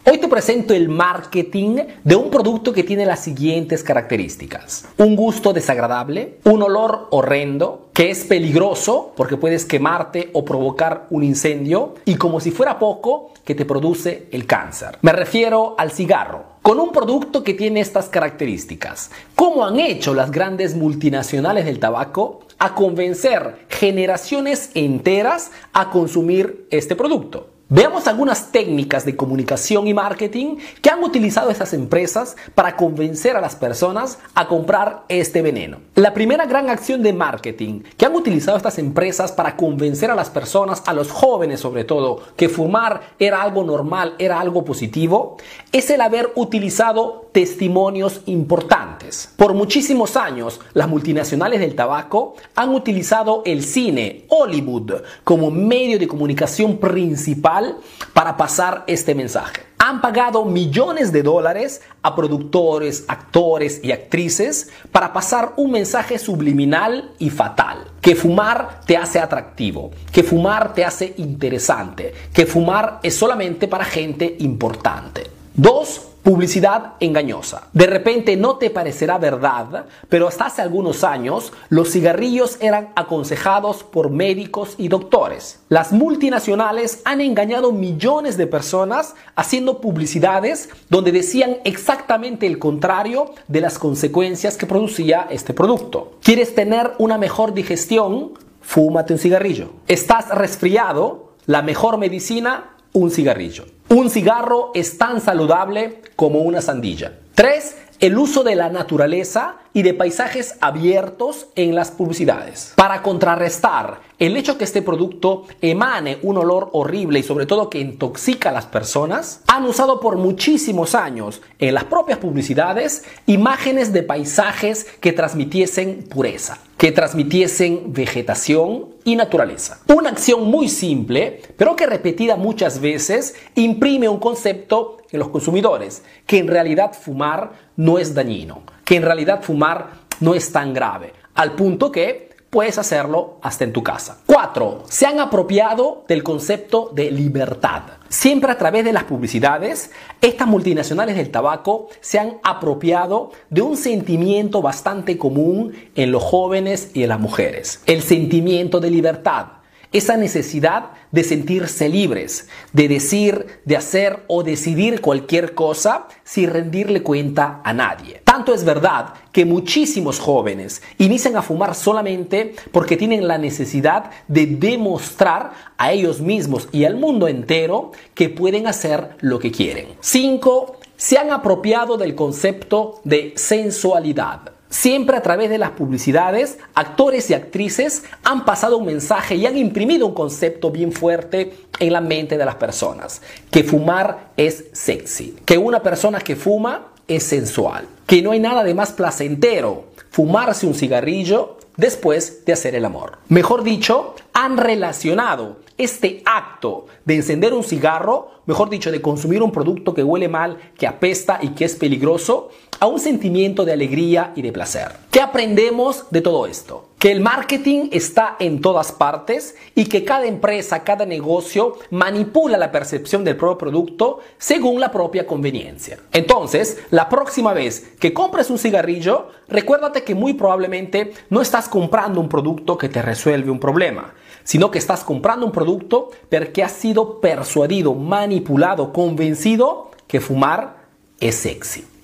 Hoy te presento el marketing de un producto que tiene las siguientes características. Un gusto desagradable, un olor horrendo, que es peligroso porque puedes quemarte o provocar un incendio y como si fuera poco, que te produce el cáncer. Me refiero al cigarro. Con un producto que tiene estas características. ¿Cómo han hecho las grandes multinacionales del tabaco a convencer generaciones enteras a consumir este producto? Veamos algunas técnicas de comunicación y marketing que han utilizado estas empresas para convencer a las personas a comprar este veneno. La primera gran acción de marketing que han utilizado estas empresas para convencer a las personas, a los jóvenes sobre todo, que fumar era algo normal, era algo positivo, es el haber utilizado testimonios importantes. Por muchísimos años, las multinacionales del tabaco han utilizado el cine, Hollywood, como medio de comunicación principal para pasar este mensaje. Han pagado millones de dólares a productores, actores y actrices para pasar un mensaje subliminal y fatal. Que fumar te hace atractivo, que fumar te hace interesante, que fumar es solamente para gente importante. 2. Publicidad engañosa. De repente no te parecerá verdad, pero hasta hace algunos años los cigarrillos eran aconsejados por médicos y doctores. Las multinacionales han engañado millones de personas haciendo publicidades donde decían exactamente el contrario de las consecuencias que producía este producto. ¿Quieres tener una mejor digestión? Fúmate un cigarrillo. ¿Estás resfriado? La mejor medicina, un cigarrillo. Un cigarro es tan saludable como una sandía. 3. El uso de la naturaleza y de paisajes abiertos en las publicidades. Para contrarrestar el hecho que este producto emane un olor horrible y sobre todo que intoxica a las personas, han usado por muchísimos años en las propias publicidades imágenes de paisajes que transmitiesen pureza, que transmitiesen vegetación y naturaleza. Una acción muy simple, pero que repetida muchas veces imprime un concepto en los consumidores, que en realidad fumar no es dañino, que en realidad fumar no es tan grave, al punto que puedes hacerlo hasta en tu casa. 4. Se han apropiado del concepto de libertad. Siempre a través de las publicidades, estas multinacionales del tabaco se han apropiado de un sentimiento bastante común en los jóvenes y en las mujeres. El sentimiento de libertad. Esa necesidad de sentirse libres, de decir, de hacer o decidir cualquier cosa sin rendirle cuenta a nadie. Tanto es verdad que muchísimos jóvenes inician a fumar solamente porque tienen la necesidad de demostrar a ellos mismos y al mundo entero que pueden hacer lo que quieren. 5. Se han apropiado del concepto de sensualidad. Siempre a través de las publicidades, actores y actrices han pasado un mensaje y han imprimido un concepto bien fuerte en la mente de las personas. Que fumar es sexy. Que una persona que fuma es sensual. Que no hay nada de más placentero fumarse un cigarrillo después de hacer el amor. Mejor dicho, han relacionado este acto de encender un cigarro, mejor dicho, de consumir un producto que huele mal, que apesta y que es peligroso, a un sentimiento de alegría y de placer. ¿Qué aprendemos de todo esto? Que el marketing está en todas partes y que cada empresa, cada negocio manipula la percepción del propio producto según la propia conveniencia. Entonces, la próxima vez que compres un cigarrillo, recuérdate que muy probablemente no estás comprando un producto que te resuelve un problema, sino que estás comprando un producto porque has sido persuadido, manipulado, convencido que fumar es sexy.